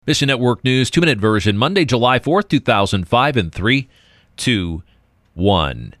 Mission Network News, 2-minute version, Monday, July 4th, 2005, in 3, 2, 1.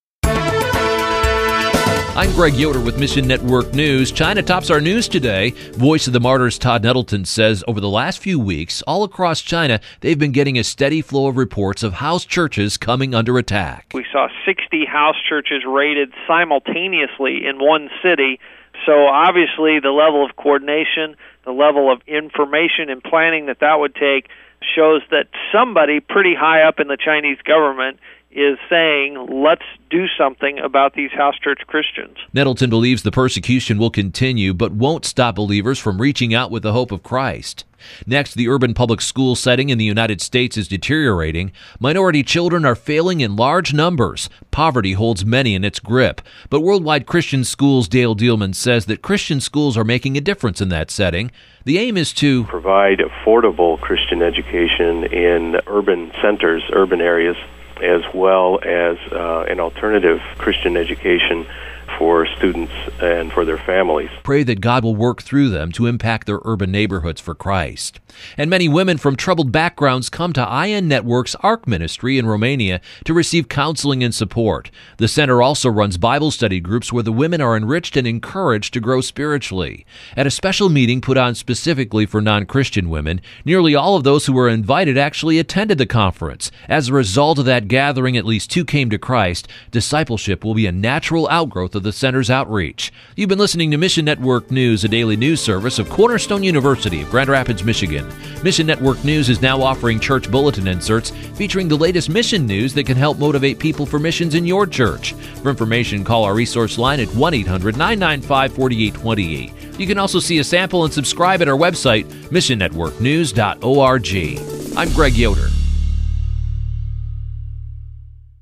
I'm Greg Yoder with Mission Network News. China tops our news today. Voice of the Martyrs Todd Nettleton says over the last few weeks, all across China, they've been getting a steady flow of reports of house churches coming under attack. We saw 60 house churches raided simultaneously in one city. So obviously the level of coordination, the level of information and planning that would take shows that somebody pretty high up in the Chinese government is saying, let's do something about these house church Christians. Nettleton believes the persecution will continue, but won't stop believers from reaching out with the hope of Christ. Next, the urban public school setting in the United States is deteriorating. Minority children are failing in large numbers. Poverty holds many in its grip. But Worldwide Christian Schools' Dale Dealman says that Christian schools are making a difference in that setting. The aim is to provide affordable Christian education in urban centers, urban areas, as well as an alternative Christian education for students and for their families. Pray that God will work through them to impact their urban neighborhoods for Christ. And many women from troubled backgrounds come to IN Network's ARC ministry in Romania to receive counseling and support. The center also runs Bible study groups where the women are enriched and encouraged to grow spiritually. At a special meeting put on specifically for non-Christian women, nearly all of those who were invited actually attended the conference. As a result of that gathering, at least 2 came to Christ. Discipleship will be a natural outgrowth of the center's outreach. You've been listening to Mission Network News, a daily news service of Cornerstone University of Grand Rapids, Michigan. Mission Network News is now offering church bulletin inserts featuring the latest mission news that can help motivate people for missions in your church. For information, call our resource line at 1-800-995-4828. You can also see a sample and subscribe at our website, missionnetworknews.org. I'm Greg Yoder.